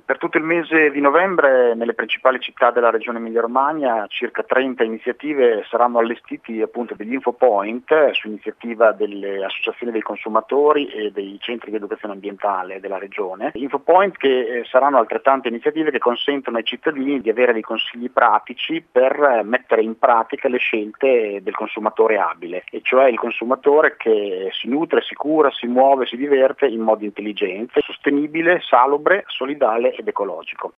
Per tutto il mese di novembre nelle principali città della regione Emilia-Romagna circa 30 iniziative saranno allestiti appunto degli infopoint su iniziativa delle associazioni dei consumatori e dei centri di educazione ambientale della regione. Infopoint che saranno altrettante iniziative che consentono ai cittadini di avere dei consigli pratici per mettere in pratica le scelte del consumatore abile, e cioè il consumatore che si nutre, si cura, si muove, si diverte in modo intelligente, sostenibile, salubre, solidale ed ecologico.